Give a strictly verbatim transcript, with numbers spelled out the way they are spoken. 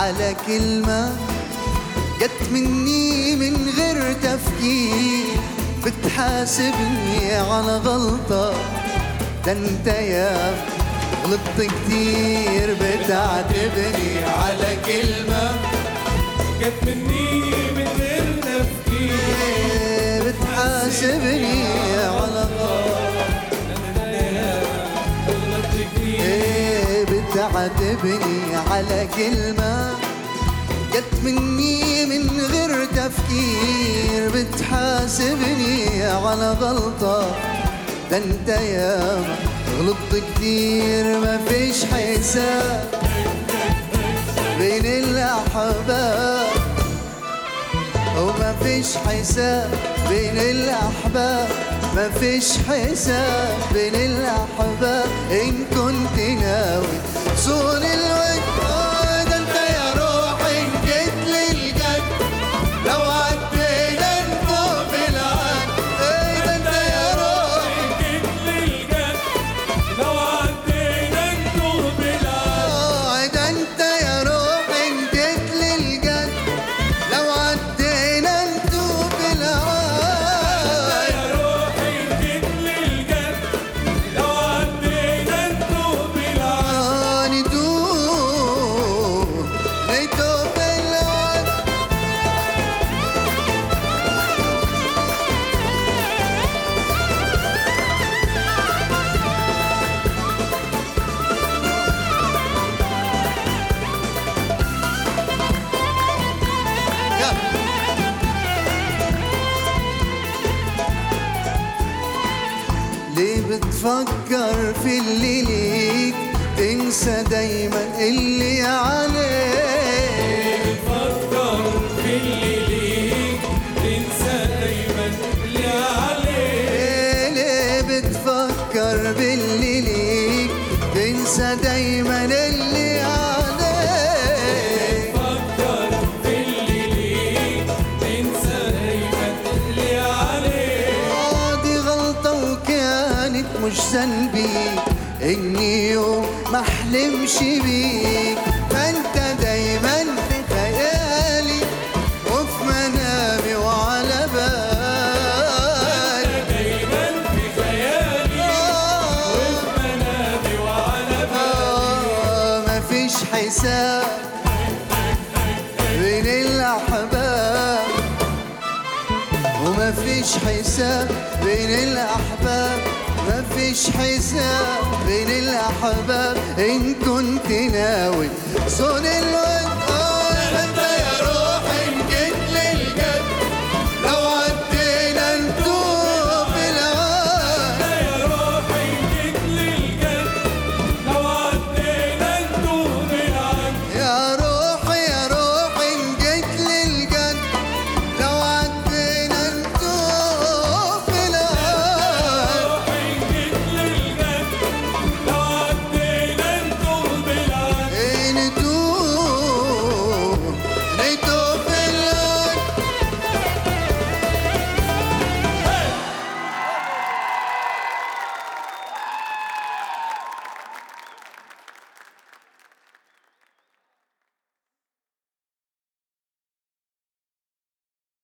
على كلمة جت مني من غير تفكير، بتحاسبني على غلطة، ده انت يا غلطت كتير. بتعاتبني على كلمة جت مني من غير تفكير، بتحاسبني على غلطت كتير. بتعاتبني على كلمة جت مني من غير تفكير، بتحاسبني على غلطة، ده انت يا غلطت كتير. مفيش حساب بين الأحباب، ومفيش حساب بين الأحباب، مفيش حساب بين الأحباب. إن كنت ناوي صون الود، ده انت يا روحي إن جيت للجد، لو عدينا نفوق بالعد. إيه ده انت يا روحي إن جيت للجد، لو عدينا نفوق بالعد. آه ده انت يا روحي إن جيت للجد، لو عدينا نتوب بالعد. يا روحي إن جيت للجد، لو عدينا نفوق بالعد. آه نتوب نتوب بالعد. يلا. ليه بتفكر في اللي ليك، تنسى دايما اللي عليك. بتفكر في اللي ليك، تنسى دايما اللي عليك. ليه بتفكر باللي ليك، تنسى دايما اللي عليك. بتفكر في اللي ليك، تنسى دايما اللي عليك. آه دي غلطة وكانت مش ذنبي، إني يوم ما أحلمش بيك. فأنت دايما في خيالي وفي منامي وعلى بالي. دايما في خيالي وفي منامي وعلى بالي. آه مفيش حساب بين الأحباب، ومفيش حساب بين الأحباب، مفيش حساب بين الأحباب. إن كنت ناوي صون الود،